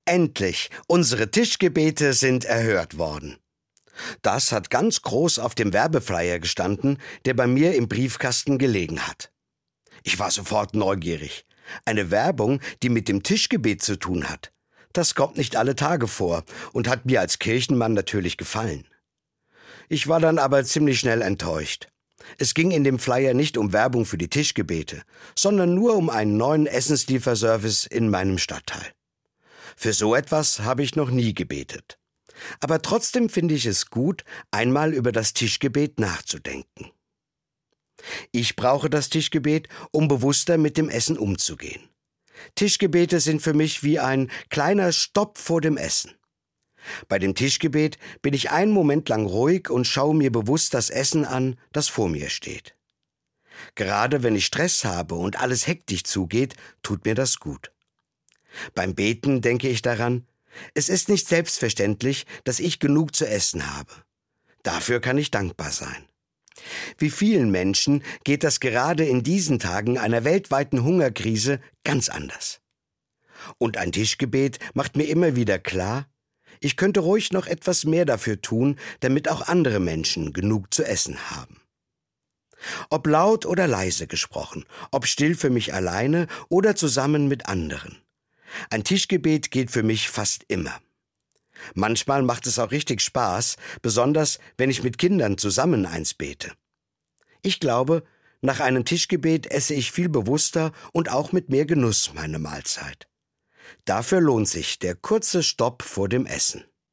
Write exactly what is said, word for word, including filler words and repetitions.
Endlich, unsere Tischgebete sind erhört worden. Das hat ganz groß auf dem Werbeflyer gestanden, der bei mir im Briefkasten gelegen hat. Ich war sofort neugierig. Eine Werbung, die mit dem Tischgebet zu tun hat. Das kommt nicht alle Tage vor und hat mir als Kirchenmann natürlich gefallen. Ich war dann aber ziemlich schnell enttäuscht. Es ging in dem Flyer nicht um Werbung für die Tischgebete, sondern nur um einen neuen Essenslieferservice in meinem Stadtteil. Für so etwas habe ich noch nie gebetet. Aber trotzdem finde ich es gut, einmal über das Tischgebet nachzudenken. Ich brauche das Tischgebet, um bewusster mit dem Essen umzugehen. Tischgebete sind für mich wie ein kleiner Stopp vor dem Essen. Bei dem Tischgebet bin ich einen Moment lang ruhig und schaue mir bewusst das Essen an, das vor mir steht. Gerade wenn ich Stress habe und alles hektisch zugeht, tut mir das gut. Beim Beten denke ich daran, es ist nicht selbstverständlich, dass ich genug zu essen habe. Dafür kann ich dankbar sein. Wie vielen Menschen geht das gerade in diesen Tagen einer weltweiten Hungerkrise ganz anders. Und ein Tischgebet macht mir immer wieder klar, ich könnte ruhig noch etwas mehr dafür tun, damit auch andere Menschen genug zu essen haben. Ob laut oder leise gesprochen, ob still für mich alleine oder zusammen mit anderen. Ein Tischgebet geht für mich fast immer. Manchmal macht es auch richtig Spaß, besonders wenn ich mit Kindern zusammen eins bete. Ich glaube, nach einem Tischgebet esse ich viel bewusster und auch mit mehr Genuss meine Mahlzeit. Dafür lohnt sich der kurze Stopp vor dem Essen.